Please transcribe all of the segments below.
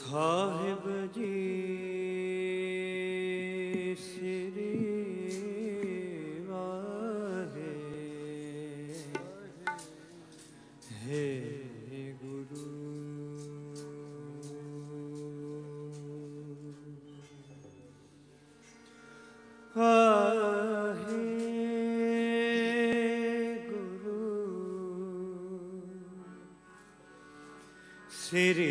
साहिब जी श्री वाहे हे गुरु आहे गुरु श्री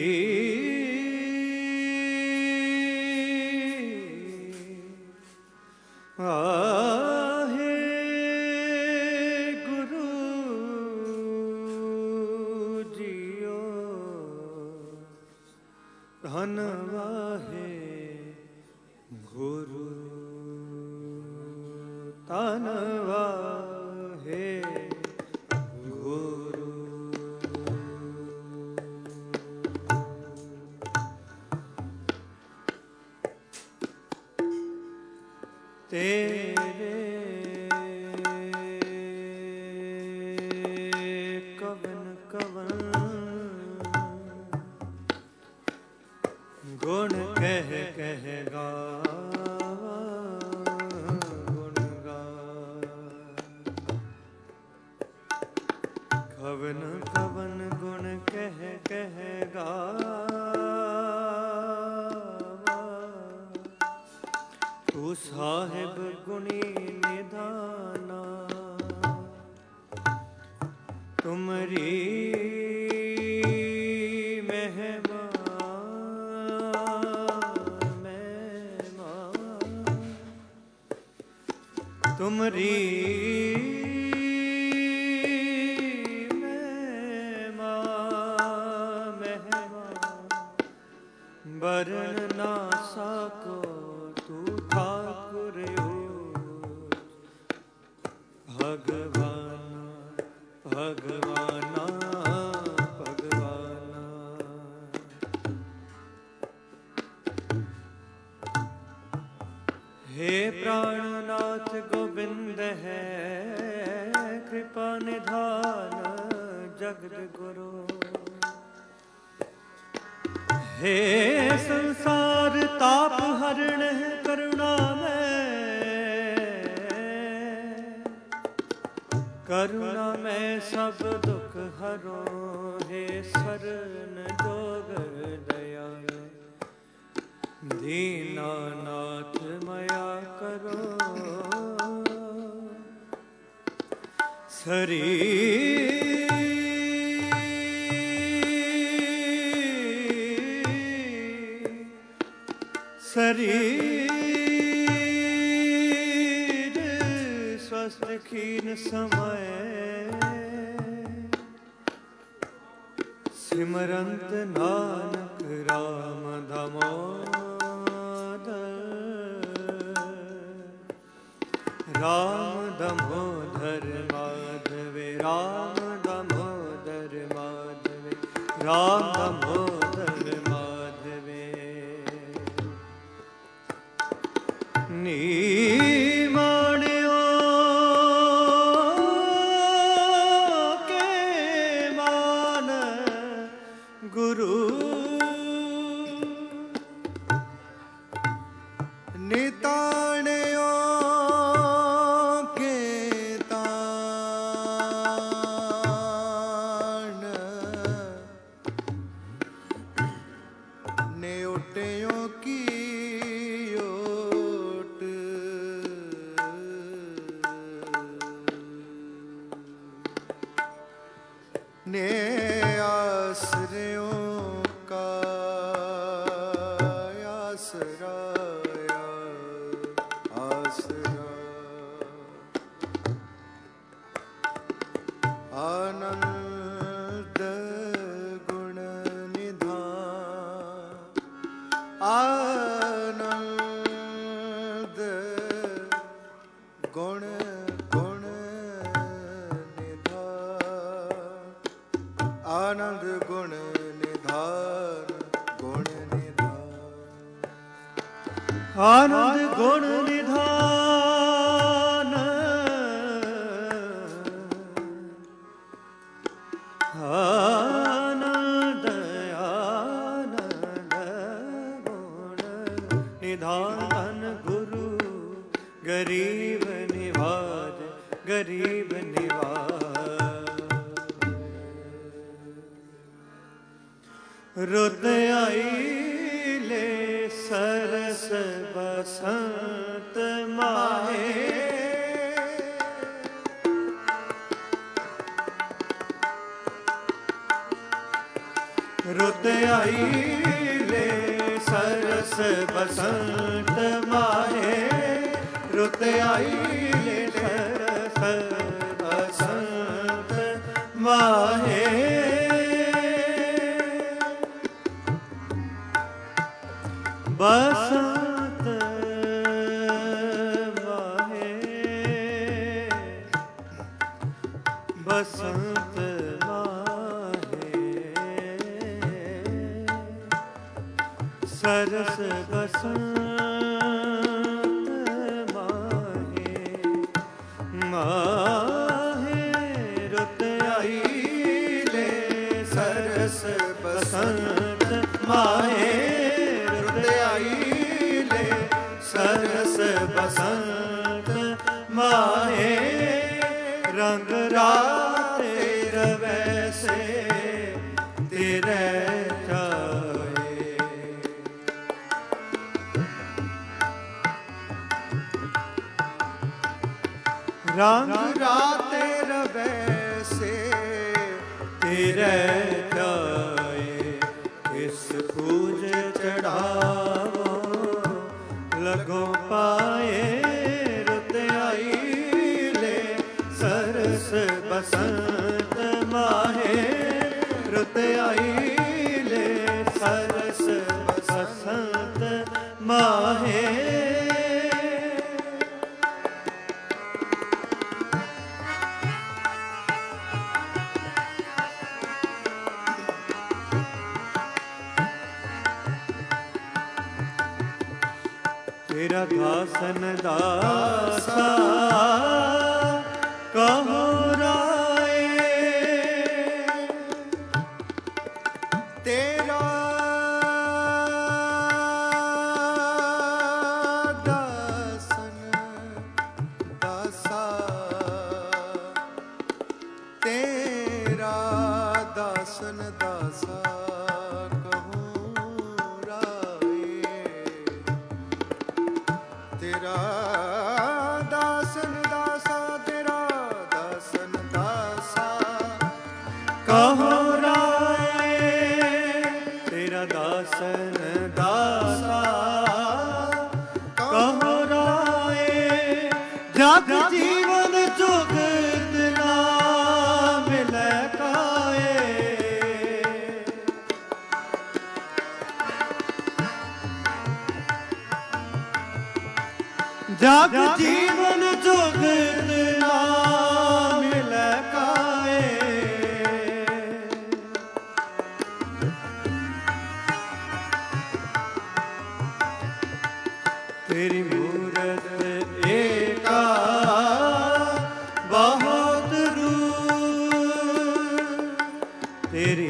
आहे गुरु जियो धन वाहे गुरु तन वाहे गुरु तेरे कवन कवन गुण कह कह गावा गुण गा कवन कवन गुण कह कह गावा तू साहिब गुणी निधाना तुमरी महिमा तुमरी महिमा बरन ना सको तू ठाकुर भगवान भगवाना भगवाना हे प्राणनाथ गोविंद है कृपा निधान जगत गुरु हे संसार ताप हरण करुणा में सब दुख हरो हे शरण जोगर दयाल दीनानाथ मया करो शरीर स्वस्थ खीन समय सिमरंत नानक राम दामोदर माधवे राम दामोदर माधवे राम दामोदर माधवे नीमाणियों के मान गुरु निताणियों ने आश्रयों का आसराया आसरा आनंद गुण निधान आनंद गुण आनंद गुण निधान आनंद गुण निधान आनंद आनंद विधान गुरु गरीब निवाज, गरीब निवाज। रुत आई ले सरस बसंत माहे, रुत आई ले सरस बसंत माहे, रुत आई ले सरस बसंत माहे। बसंत माहे, बसंत सरस बसंत माहे, माहे रुत आई ले सरस बसंत माहे, रुत आई ले सरस बसंत माहे। रंग राते रवै से तेरे रंग राते रवै से तेरे जाए, किस पूज चढ़ावो लगो पाए। रुत आई ले सरस बसंत माहे, रुत आई ले सरस बसंत माहे। तेरा दासन दासा कहो राय, तेरा दासन दासा, तेरा दासन दासा तेरा दासन दासा, तेरा दासन दासा कहो राय, तेरा दासन दासा कहो राय। जग जीवन जुगत ना मिलै काए, जग जीवन जुगत ना मिलै काए। तेरी मूरत एका बहुत रूप, तेरी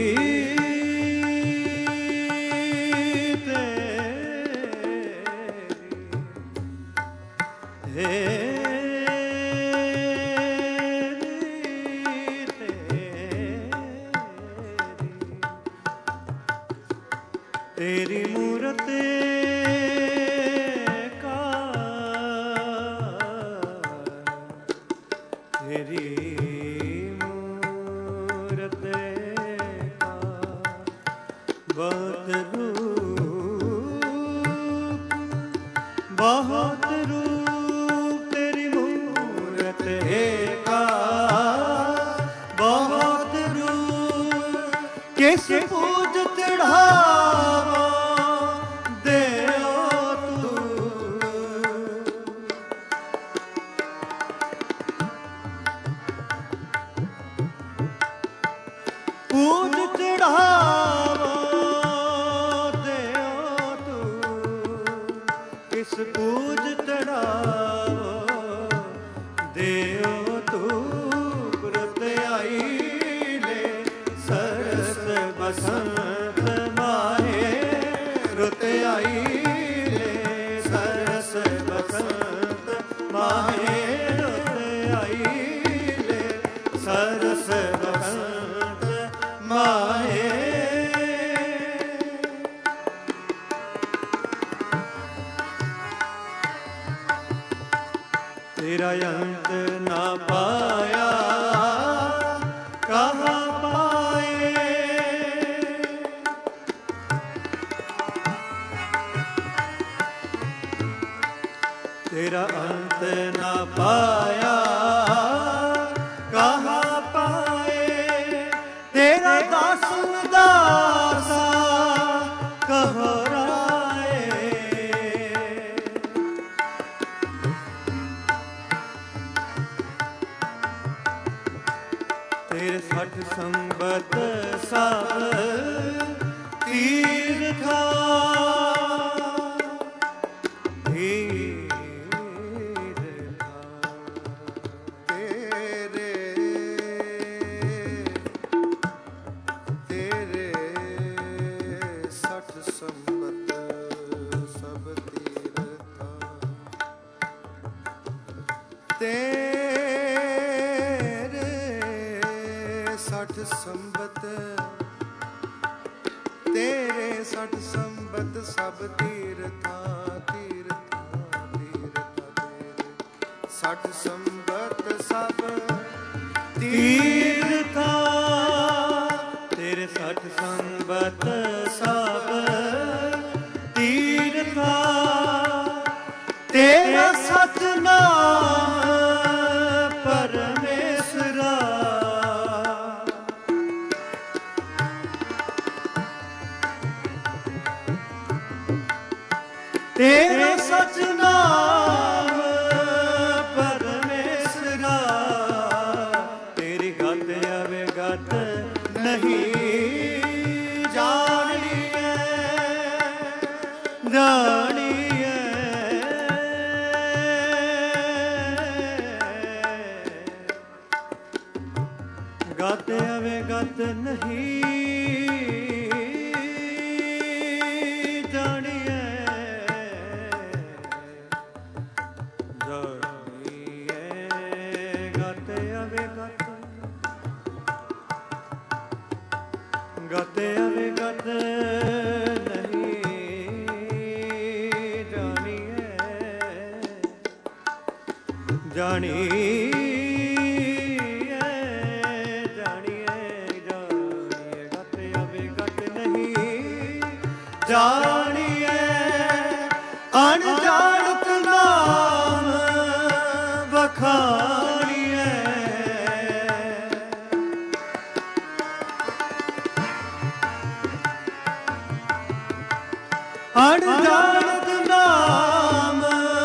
तेरी मूरत का, तेरी मूरत का बहुत रूप, बहुत रूप। तेरी मूरत का बहुत रूप, किस पूज चढ़ावा देओ तू। पूज चढ़ावा देओ तू, किस पूज चढ़ावा देओ तू। रुत आई ले सरस बसंत माहे, रुत आई ले बसंत माहे। तेरा अंत ना पाया कहाँ पाए। तेरा अंत ना पाया कहाँ पाए। तेरा दासन दासा कहोराए। तेरे 60 संबत सब तीर्था। तेरे 60 संबत सब तीर्था तीर्था तीर्था। तेरे 60 संबत सब तीर्था। तेरे 60 संबत सब तीर्था। तेरा सतनाम परमेश्वरा। तेरा सतनाम परमेश्वरा। तेरी गत अवगत नहीं जानी है जानी है। गत अवगत नहीं गत अवगत नहीं जानी है जानी है जानी है जानी है। गत अवगत नहीं जानी है। अनजानत नाम बखानी है। अनजानत नाम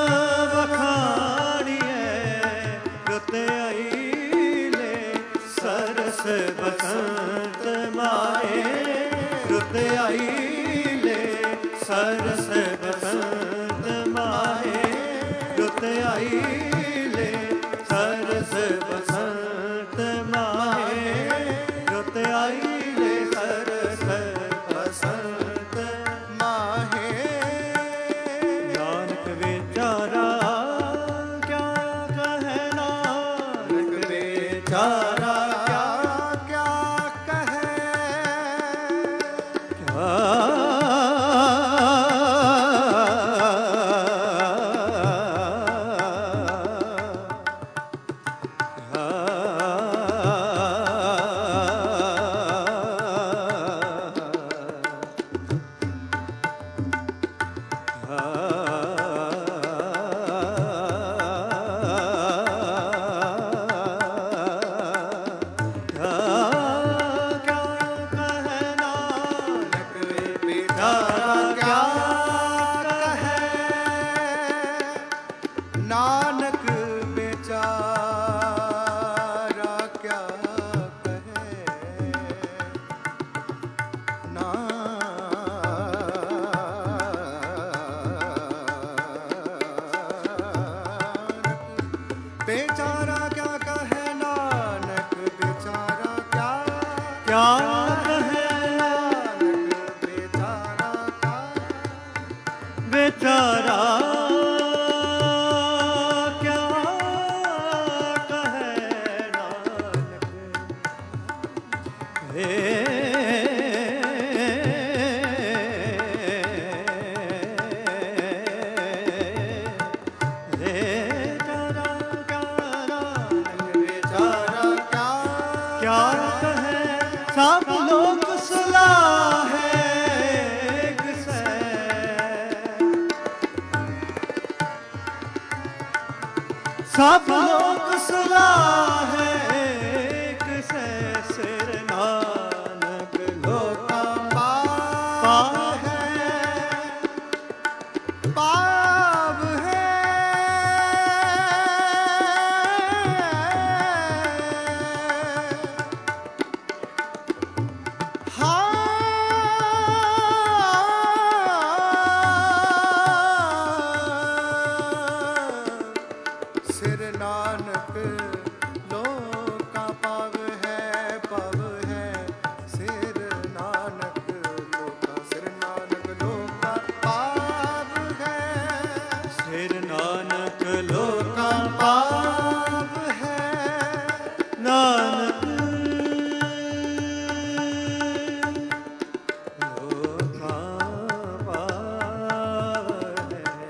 बखानिए। रुत आई ले सरस बसंत माए। रुत आई ले सरस बसंत माए। रुत आई ले सरस बसंत माए। रुत आई ले सरस बसंत माहे। नानक बेचारा क्या कहे। नानक बेचारा क्या कहे। नानक बेचारा क्या कहे। नानक बेचारा क्या कहे। नानक बेचारा क्या क्या कहे। नानक बेचारा क्या बेचारा सब लोग सलाह है किसे, सब लोग सलाह है किसे, सिर नानक लोका पाव है, पाव है। सिर नानक लोका पाव है, पाव है। सिर नानक लोका, सिर नानक लोका पाव है, सिर नानक लोका पाव है। नानक लोका पाव है।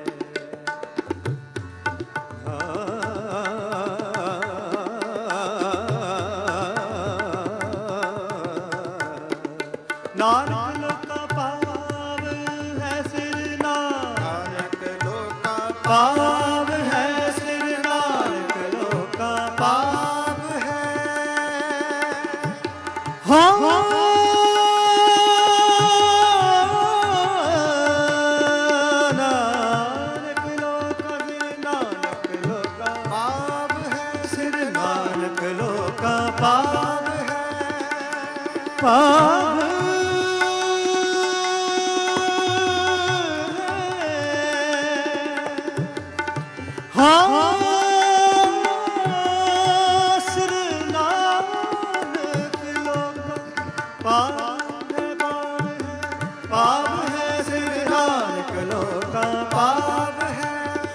नानक लोका पाव है, सिर नानक लोका पाव है, सिर नानक लोका पाव है। हाँ नानक लोका, सिर नानक लोका पाव है, सिर नानक लोका पाव है, पाव सिर नानक लोका पाव है, पाव है, सिर नानक लोका पाव है।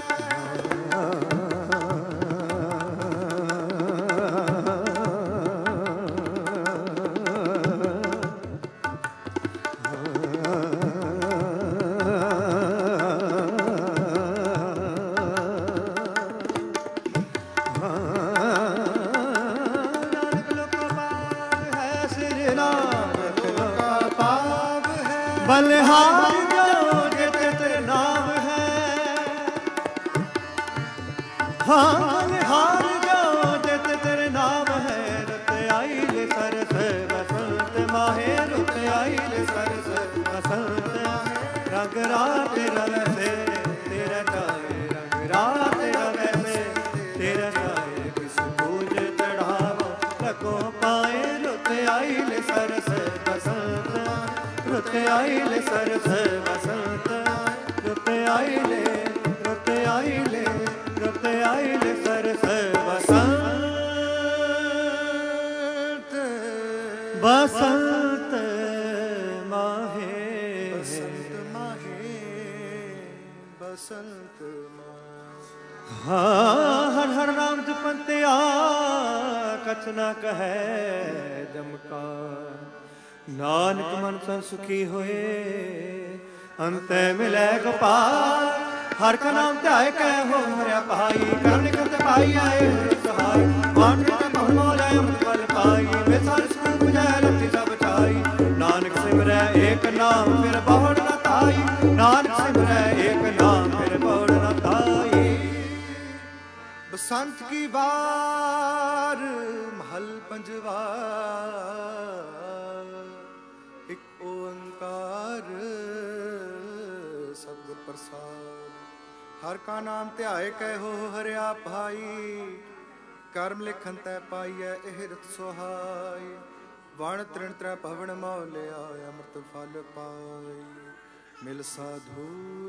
बलिहार जो जित तेरे नाम है, हाँ बलिहार जो जित तेरे नाम है। रुत आइल सरस बसंत माहे, रुत आइल सरस बसंत रंग रात रंग से तेरा जाए, रंग रात रंग से तेरा जाए। किस पूज चढ़ावो रखो पाए, रुत आइल सरस बसंत, रुत आइले सरस बसंत, रुत आइले, रुत आइले, रुत आइले सरस बसंत, बसंत माहे, बसंत माहे, बसंत माहे। हाँ हर हर नाम जपंतिया कछ न कहे जमका, नानक मन सन सुखी होए अंत मिलै गोपाल। हर का नाम ध्याय कै हो हरिया पाई, करम निकट पाई आए सहाय। मान पहुन मोलै अमृत फल पाई, बेसार सूप जय रति सब छाई। नानक सिमरै एक नाम फिर बहुड़ न ताई, नानक सिमरै एक नाम फिर बहुड़ न ताई। बसंत की बार महल पंजवा, एक ओंकार सतगुर प्रसाद। हर का नाम ध्याए कहो हरिया भाई, कर्म लिखन तै पाइयै एह रत सुहाई। वण तृण त्रै पवन मौलिया, अमृत फल पाई। मिल साधु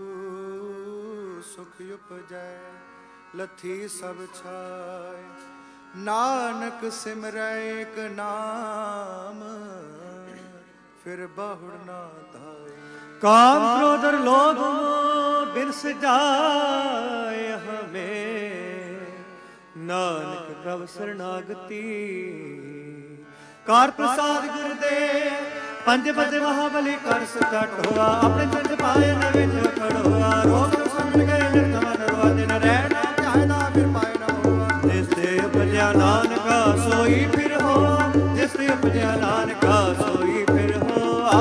सुख उपजै, लथी सब छाय। नानक सिमरै एक नाम, फिर बहुड़ ना धाय। काम क्रोध और लोभ बिन सजाय हमें, नानक प्रभ शरणागति कार प्रसाद गुरुदेव पंज बदे महाबली कर सचट होआ अपने चंद पाए न विच खड़ोआ रोग समझ गए निर्धन रोआ दिन रैन चाहदा फिर पाए न होआ जिसते उपजया नानका सोई फिर हो जिसते उपजया नानका सोई फिर होआ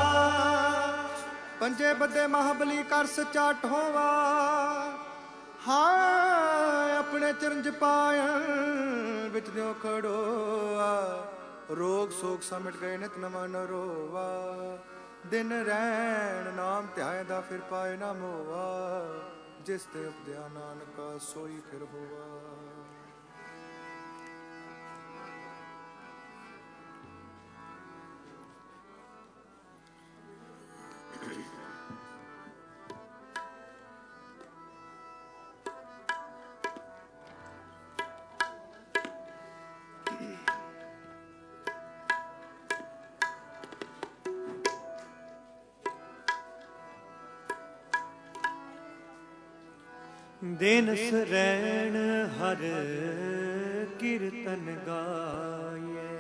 पंजे बदे महाबली कर सचट होवा हाँ अपने चरंज पायन विच दियो खड़ोआ रोग सोग समझ गए नित नवा न रोवा दिन रैन नाम ध्यायदा फिर पाए ना मोवा जिस ते उपदया नानका सोई फिर होवा। दिन सरैण हर कीर्तन गाये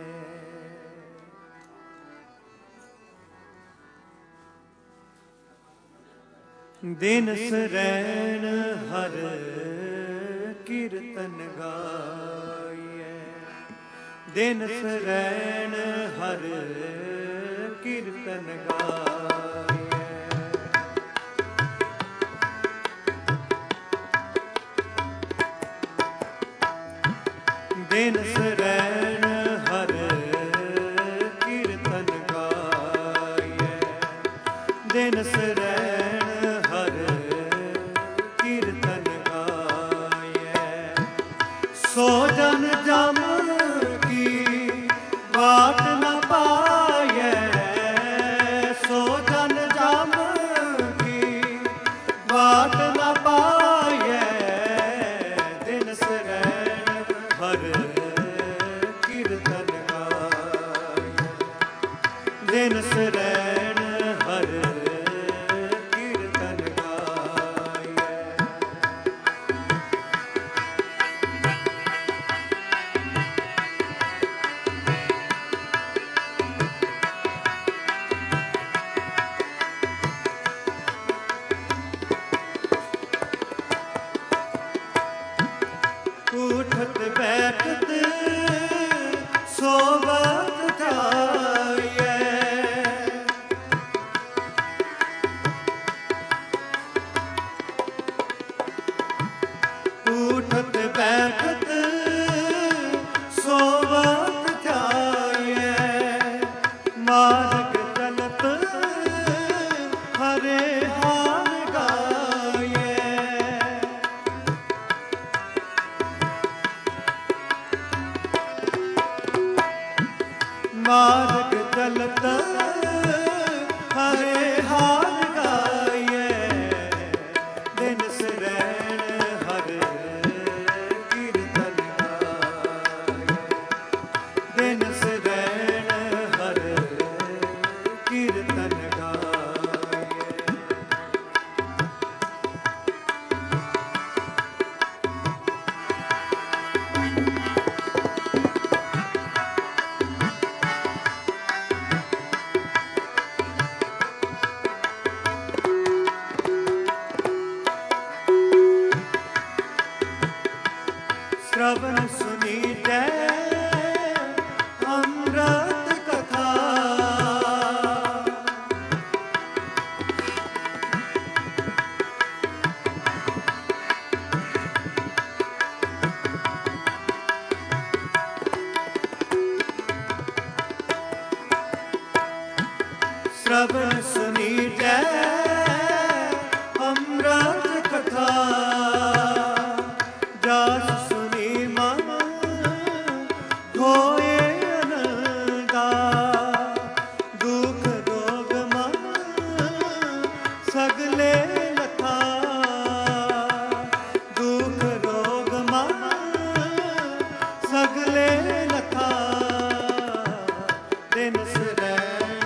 दिन सरैण हर कीर्तन गाये दिन सरैण हर कीर्तन गाये दिन सरैण हर कीर्तन गाये दिन सरैण हर कीर्तन गाये सो जन जम की बाट न पाये सो जन जम की बाट न पाये दिन सरैण हर कीर्तन गाये दिन सरैण हर कीर्तन गाये उठत बैठत सोवत जाए उठत बैठत सोवत जाए मार्ग चलत हरे हाल गाये मार्ग चलत हरे हाल गाये दिन सरैण हर कीर्तन गाये दिन सरैण हर कीर्तन गाये श्रवण सुनीते अमृत कथा श्रवण सुनीते अमृत कथा जास सुनी मन होए आनंदा दुख रोग मन सगले लथा दुख रोग मन सगले लथा दिन सरैण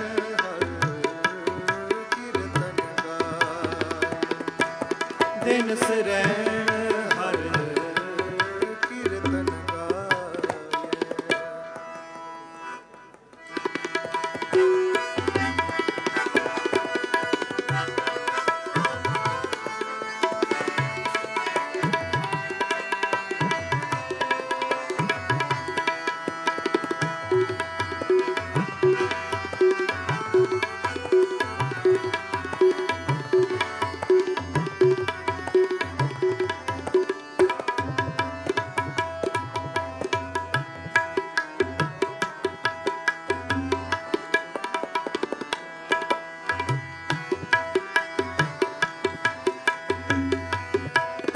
दिन सरैण हर कीर्तन गाये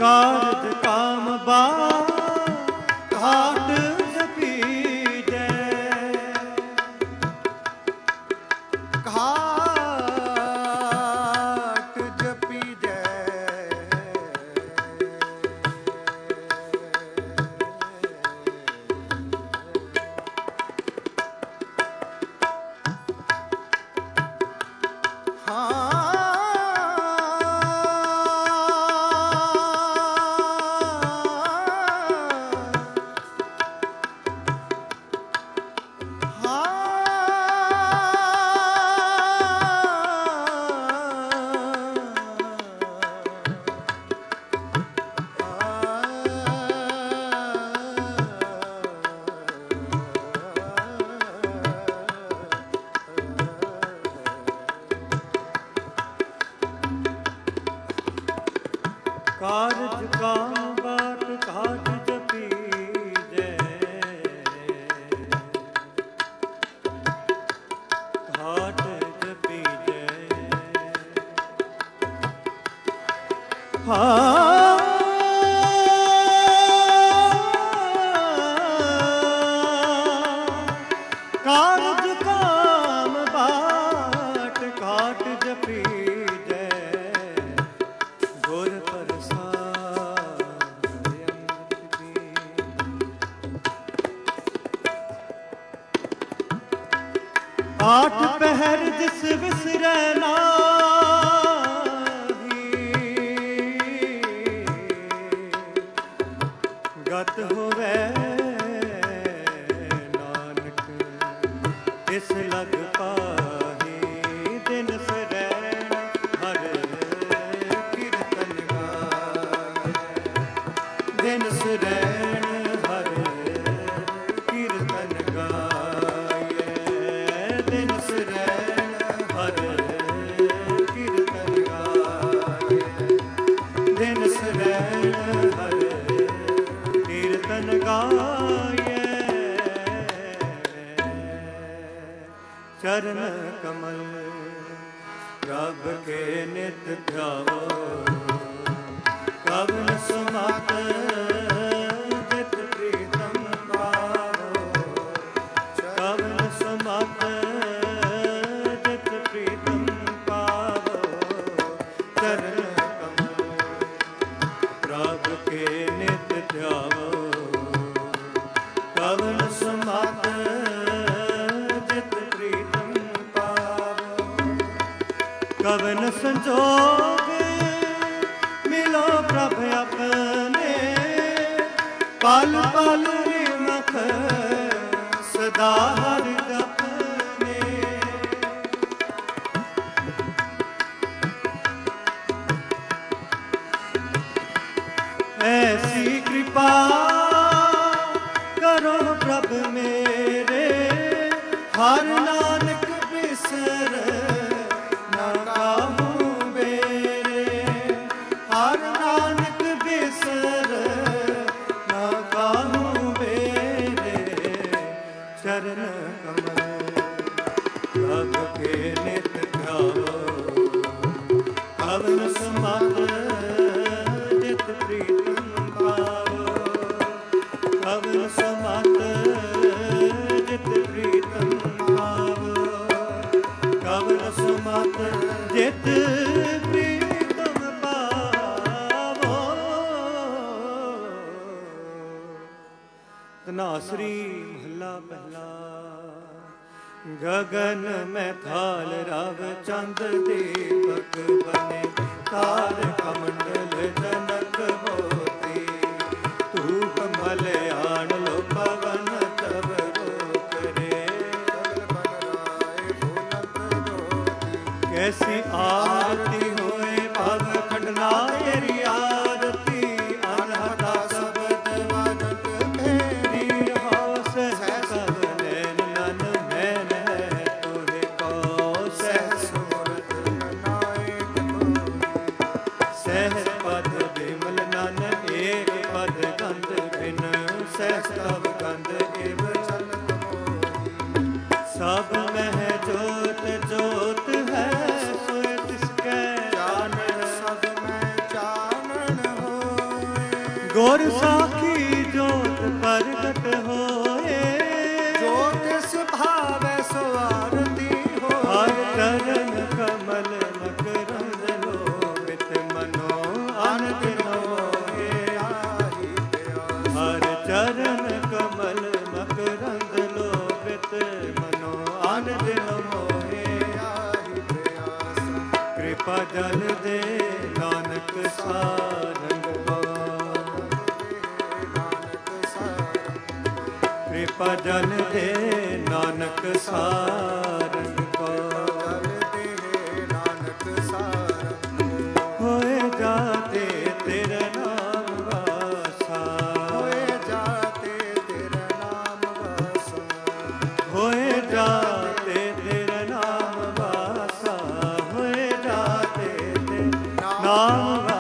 ਕਾਰਜ ਕਾਮ ਬਾਟ ਘਾਟ ਜਪੀਜੈ ਘਾਟ ਜਪੀਜੈ ਕਾਰਜ ਕਾਮ ਬਾਟ ਘਾਟ ਜਪੀਜੈ ਘਾਟ ਜਪੀਜੈ ਕਾਰਜ ਕਾਮ ਬਾਟ ਘਾਟ ਜਪੀਜੈ ਗੁਰ ਆਠ ਪਹਿਰ ਜਿਸ ਵਿਸਰੈ ਨਾਹੀ ਗਤ ਹੋਵੇ ਨਾਨਕ ਇਸ ਲਗ ਪਾਹੀ ਦਿਨ ਸਰੈਣ ਹਰ ਕੀਰਤਨ ਗਾਏ ਦਿਨ ਸਰੈਣ ਹਰ ਕੀਰਤਨ ਗਾਏ ਦਿਨ ਸਰੈਣ ਹਰ ਕੀਰਤਨ ਗਾਏ ਦਿਨ ਸਰੈਣ ਹਰ ਕੀਰਤਨ ਗਾਏ ਚਰਨ ਕਮਲ ਪ੍ਰਭ ਕੇ ਨਿਤ ਧਿਆਵੋ ਕਵਨ ਸਮਤ ਜਿਤ ਪ੍ਰੀਤਮ ਪਾਵੋ ਕਵਨ ਸਮਤ ਜਿਤ ਪ੍ਰੀਤਮ ਪਾਵੋ ਚਰਨ ਕਮਲ ਪ੍ਰਭ ਕੇ ਨਿਤ ਧਿਆਵੋ ਕਵਨ ਸਮਤ ਜਿਤ ਪ੍ਰੀਤਮ ਪਾਵੋ ਕਵਨ ਸੰਜੋਗ ਮਿਲੋ ਪ੍ਰਭ ਆਪਣੇ ਪਲ ਪਲ ਨਿਮਖ ਸਦਾ ਹਰਿ ਜਪਨੇ ਐਸੀ ਕਿਰਪਾ ਕਰੋ ਪ੍ਰਭ ਮੇਰੇ ਹਰ ਨਾਨਕ ਬਿਸਰ ਨਾ ਕਾਹੂ ਮੇਰੇ ਹਰ ਨਾਨਕ ਬਿਸਰ ਨਾ ਕਾਹੂ ਮੇਰੇ ਚਰਨ ਕਮਲ ਪ੍ਰਭ ਕੇ ਨਿਤ ਧਿਆਵੋ ਕਵਨ ਸਮਤ ਜਿਤ ਪ੍ਰੀਤਮ ਪਾਵੋ ਕਵਨ ਸਮਤ ਜਿਤ ਪ੍ਰੀਤਮ ਪਾਵੋ ਕਵਨ ਸਮਤ ਜਿਤ ਪ੍ਰੀਤਮ ਪਾਵੋ ਧਨਾਸਰੀ ਮਹੱਲਾ ਪਹਿਲਾ ਗगन में थाल रव चंद दीपक बने तार कमंडल जनक होती धूप मल आन लो पवन तब रोक रे कैसी आरती होए भव खंडना तेरी आरती अनहता शब्द वादक मेरी हो सहस नैन नन मैन तोहे को सहस मूरत नायक सहस पद बिमल नन एक पद गंध बिन सहस तब गंध एव चलत मोही सब मह जोत जोत है सोए तिस और साखी जोत प्रगट होए, जो तिस भावै सो आरती होए। हर चरण कमल मकरंद लोभित मनो आनंद मोहे आहि प्यास। हर चरण कमल मकरंद लोभित मनो आनंद मोहे आहि प्यास। कृपा जल दे नानक सारंग पार, नानक सारंग। कृपा जल दे नानक सारंग पार, जल दे नानक सारंग। होए जाते तेरा नाम वासा, होए जाते तेरा नाम वासा। होए जाते तेरा नाम वासा, होए जाते तेरा नाम वासा।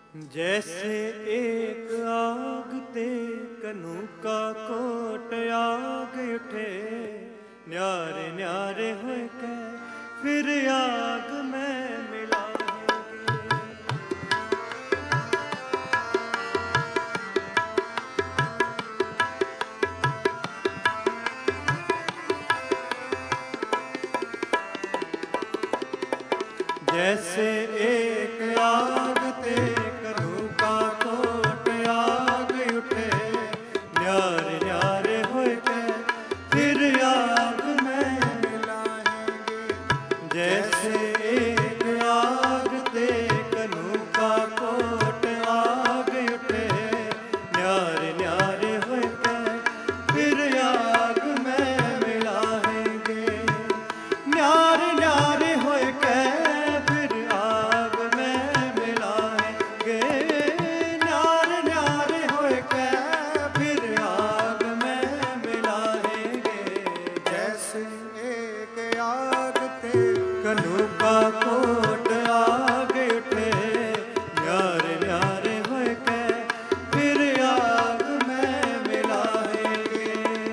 जैसे एक आग ते कनू का कोट आग उठे, न्यारे न्यारे होए के फिर आग में मिलाएंगे। जैसे एक आग ते कनू का कोट आग उठे, न्यारे न्यारे होए के फिर आग में मिलाएंगे। जैसे एक आग ते कनू का कोट आग उठे, न्यारे न्यारे होए के फिर आग में मिलाएंगे। न्यारे न्यारे होए के कनू का कोट आग उठे, न्यारे न्यारे होए के फिर आग में मिलाएंगे।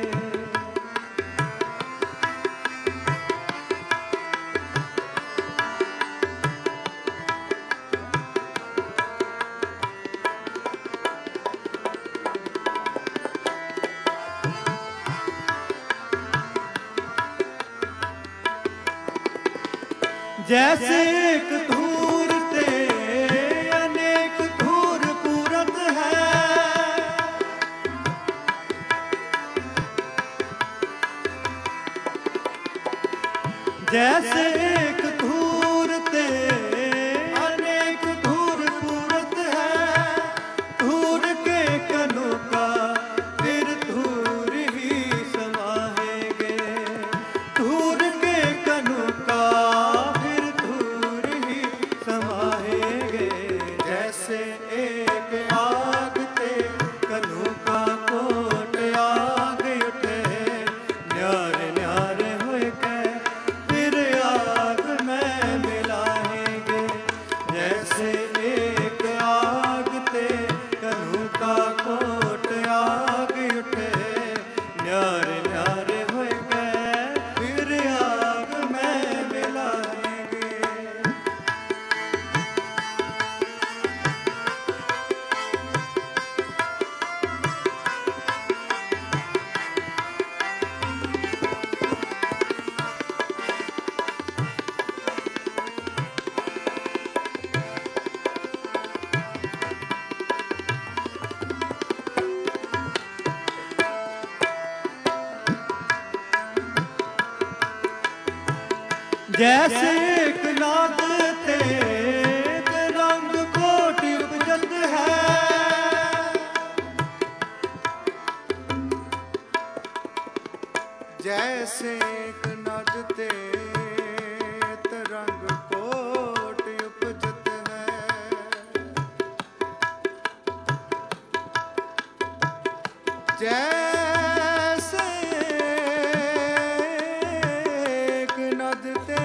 जैसे एक धूर ते अनेक धूर पूरत है, जैसे एक धूर ते अनेक धूर पूरत है। धूर के कनू का फिर धूर ही समाएंगे। धूर के कनू का जैसे एक आग ते कनू का कोट आग उठे, न्यारे न्यारे होए के फिर आग में मिलाएंगे। जैसे एक आग ते कनू का कोट आग उठे, न्यारे न्यारे होए के फिर आग में मिलाएंगे। जैसे एक नाद ते रंग कोटि उपजत है, जैसे एक नाद ते रंग कोटि उपजत है। जैसे एक नद ते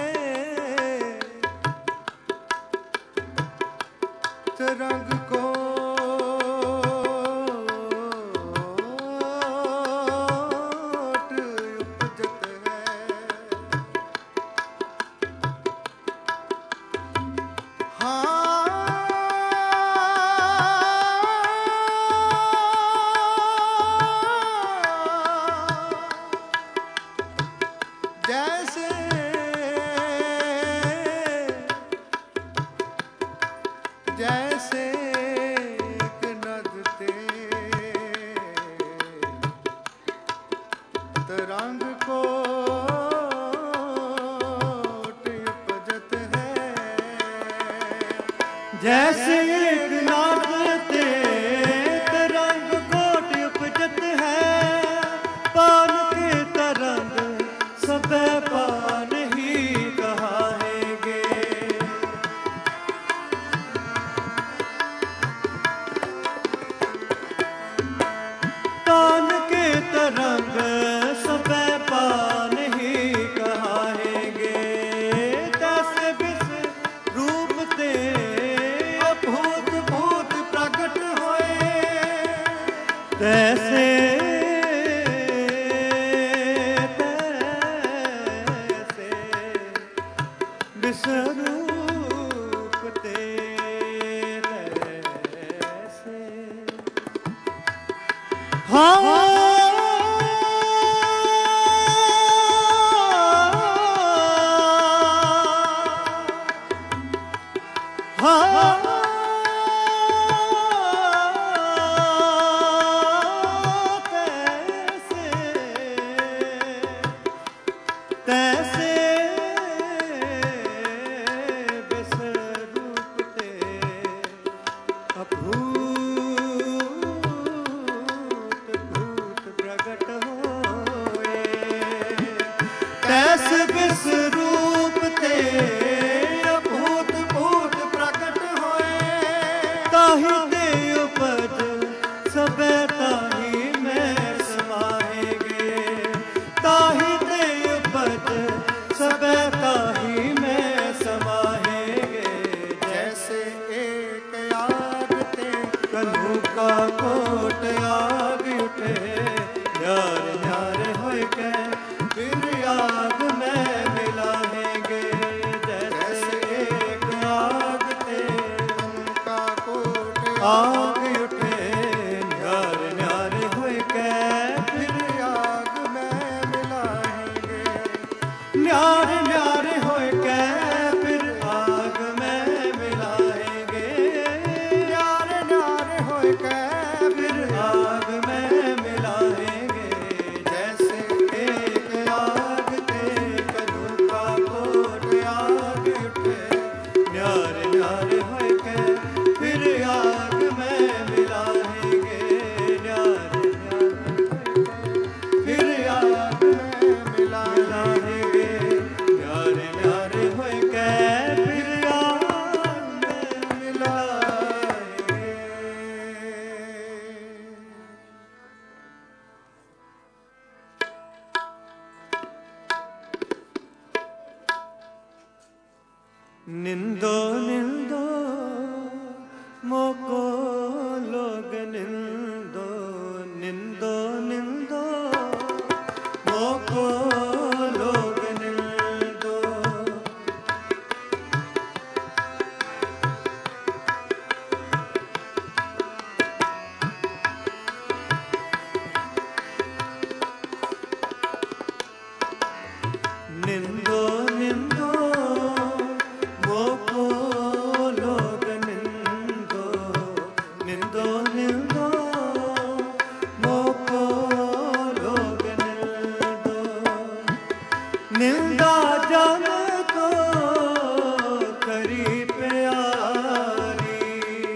रंग कोट उपजत है। जैसे जैसे एक नद ते तरंग कोट उपजत है। जैसे एक नाद ते तरंग कोट उपजत है। पान के तरंग सब पान ही कहाएंगे। पान के तरंग सब पान ही कहाएंगे। दस बिस रूप ते अभूत विस्वरूप तेरे से। हाँ निंदो निंदो मोको लोग निंदो निंदो निंदो मोको लोग निंदो। निंदो निंदो निंदा जन को करी प्यारी।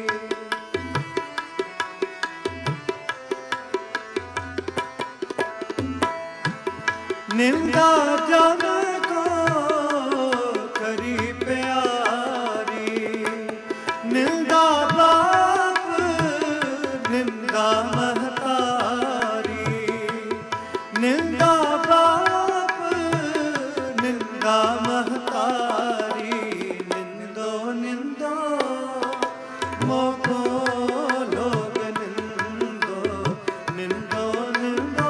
निंदा जन को करी प्यारी। निंदा बाप निंदा महतारी। निंदा महतारी। निंदो निंदो मोको लोग निंदो निंदो निंदो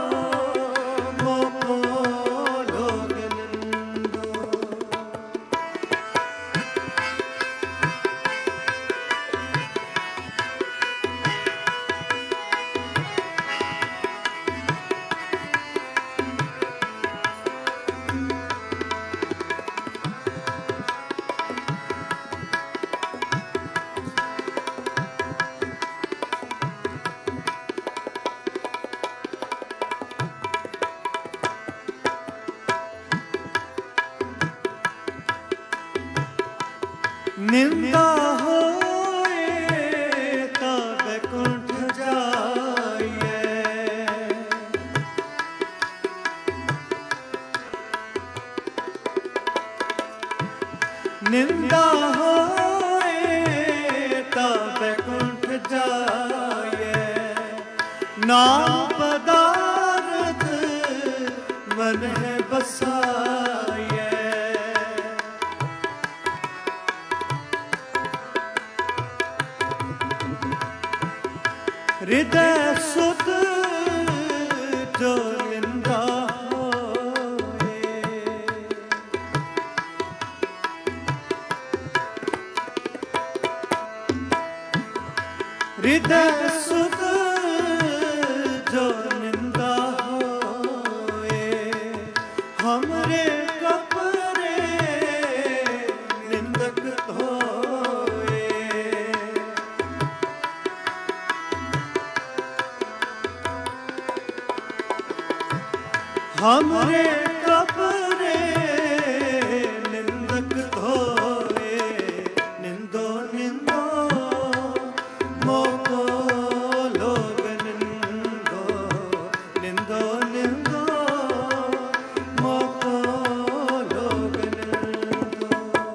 मोको लोग निंदो। निंदा होए तो बैकुंठ जाइए। निंदा होए तो बैकुंठ जाइए। नाम पदार्थ मन है बसाइए। हृदय सुध जो निंदा होए। हृदय सुख जो निंदा होए, हमरे कपरे निंदक धोए। हमरे कपरे निंदक धोए, निंदो निंदो मोको लोग निंदो, निंदो निंदो मोको लोग निंदो।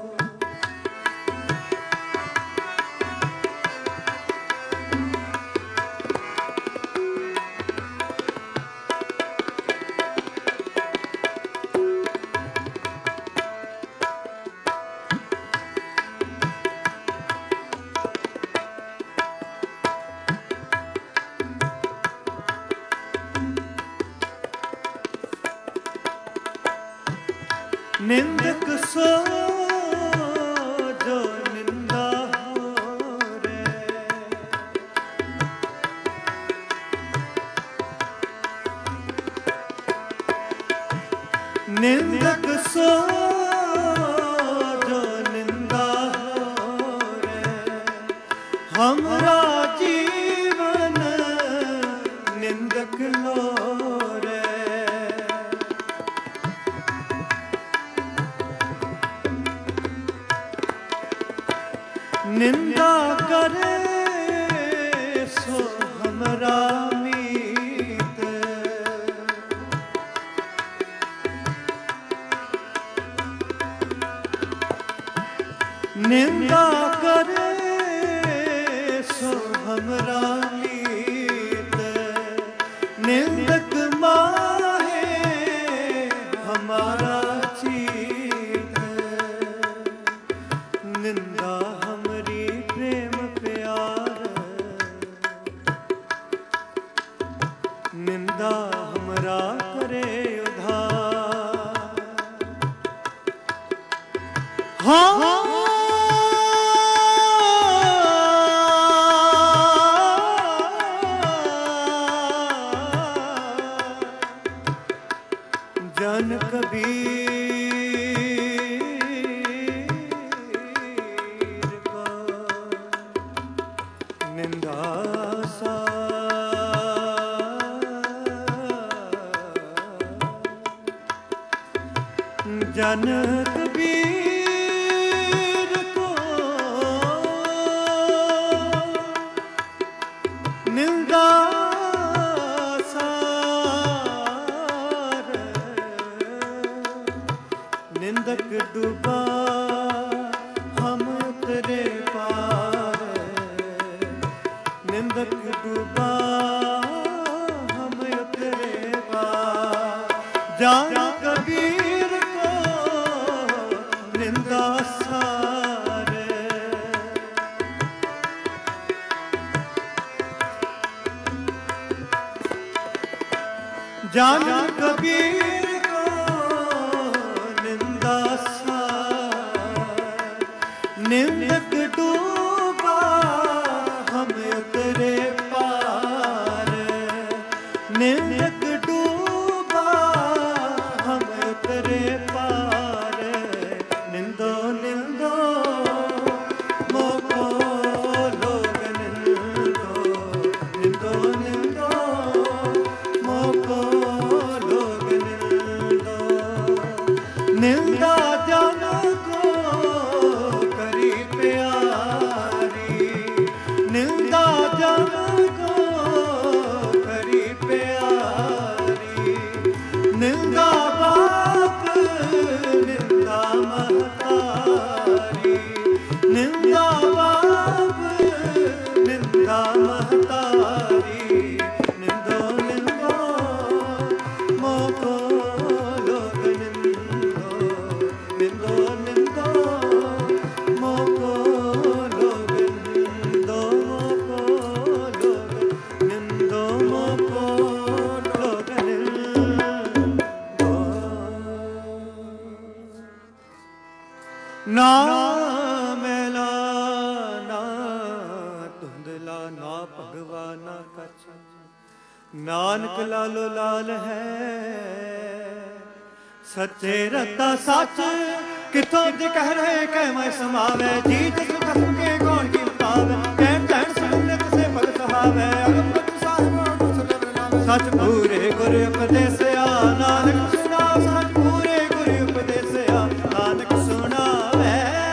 निंदक सो जो निंदा हो रे, निंदक सो जो निंदा हो रे, हमरा जीवन निंदक लो रे। निंदा करे सो हमरा मीत, निंदा करे सो हमरा मीत, निंदक माहे हमारा चीत। निंदा हमरी प्रेम प्यार, निंदा हमरा करे उधार। हाँ जन कबीर का निंदा सा, जन कबीर को निंदा सार, निंदक डूबा हम उतरे पार, निंदक डूबा हम उतरे पार। जान कबीर को निंदा सार, जान कबीर को निंदा सार, निंदक डूबा हम उतरे पार, निंदक डूबा हम उतरे पार। निंदो निंदो मोको लोग निंदो, निंदो निंदो मोको लोग निंदो। निंदा जन को करी प्यारी, निंदा जन को करी प्यारी। निंदा बाप निंदा महतारी, निंदा बाप निंदा महतारी। निंदो निंदो मोको लोग निंदो, निंदो निंदो मोको लोग निंदो, मोको लोग निंदो, मोको लोग निंदो। ना मैला ना धुंधला ना ਨਾ ਭਗਵਾਨਾ ਕਛ। ਨਾਨਕ ਲਾਲੋ ਲਾਲ ਹੈ ਸੱਚੇ ਰਤਾ ਸੱਚ, ਕਿਥੋਂ ਦੇ ਕਹਿ ਰਹੇ ਕਹਿ ਮੈਂ ਸਮਾਵੇ। ਜੀ ਜਿਸ ਖਸਮ ਕੇ ਕੌਣ ਕੀ ਬਤਾਵੇ, ਕਹਿਣ ਕਹਿਣ ਸੁਣਨੇ ਕਿਸੇ ਭਗਤ ਸਹਾਵੇ। ਸੱਚ ਪੂਰੇ ਗੁਰ ਉਪਦੇਸਿਆ ਨਾਨਕ ਸੁਣਾ, ਸੱਚ ਪੂਰੇ ਗੁਰ ਉਪਦੇਸਿਆ ਨਾਨਕ ਸੁਣਾਵੇ।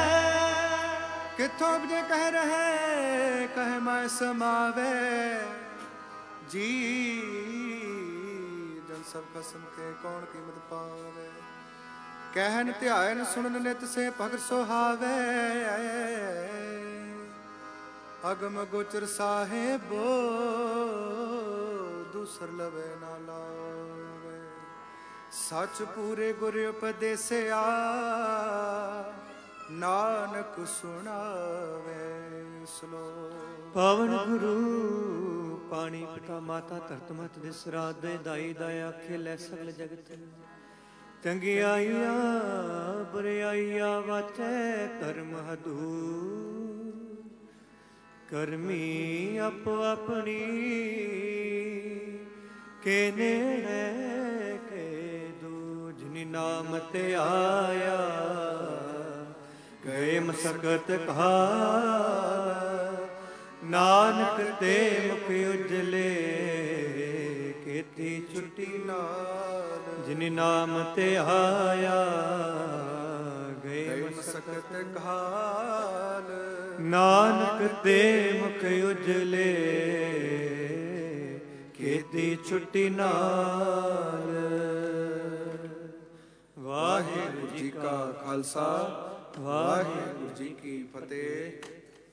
ਕਿਥੋਂ ਜੇ ਕਹਿ ਰਹੇ ਕਹਿ ਮੈਂ ਸਮਾਵੇ। ਜੀ ਜਨ ਸਭ ਕਸਮ ਕੇ ਕੌਣ ਕੀਮਤ ਪਾਵੇ। ਕਹਿਨ ਧਿਆਨ ਸੁਣਨ ਨਿਤ ਸੇ ਭਗਤ ਸੁਹਾਵੇ। ਅਗਮ ਗੋਚਰ ਸਾਹਿਬੋ ਦੂਸਰ ਲਵੇ ਨਾ ਲਾਵੇ। ਸੱਚ ਪੂਰੇ ਗੁਰ ਉਪਦੇਸਿਆ ਨਾਨਕ ਸੁਣਾਵੇ। ਸਲੋਕ। ਪਾਵਨ ਗੁਰੂ ਪਾਣੀ ਪਿਤਾ ਮਾਤਾ ਧਰਤ ਮਤ ਦਿਸ ਰਾਤ ਦੇ ਦਾਈ ਦਾਇਆ ਖੇਲੇ ਸਗਲ ਜਗਤ। ਚੰਗਿਆਈਆਂ ਬੁਰਿਆਈਆਂ ਵਾਚੈ ਧਰਮ ਹਦੂਰ। ਕਰਮੀ ਆਪੋ ਆਪਣੀ ਕੇ ਨੇੜੇ ਕੇ ਦੂਰ। ਜਿਨੀ ਨਾਮ ਤੇ ਆਇਆ ਗਏ ਮਸਕਤ ਘਾਲ। ਨਾਨਕ ਤੇ ਮੁਖ ਉਜਲੇ ਕੀਤੀ ਛੁੱਟੀ ਨਾਲ। ਜਿਨ ਨਾਮ ਤੇ ਆਇਆ ਗਏ ਮਸਕਤ ਘਾਲ। ਨਾਨਕ ਤੇ ਮੁਖ ਉਜਲੇ ਕੀਤੀ ਛੁੱਟੀ ਨਾਲ। ਵਾਹਿਗੁਰੂ ਜੀ ਕਾ ਖਾਲਸਾ ਵਾਹਿਗੁਰੂ ਜੀ ਕੀ ਫਤਿਹ।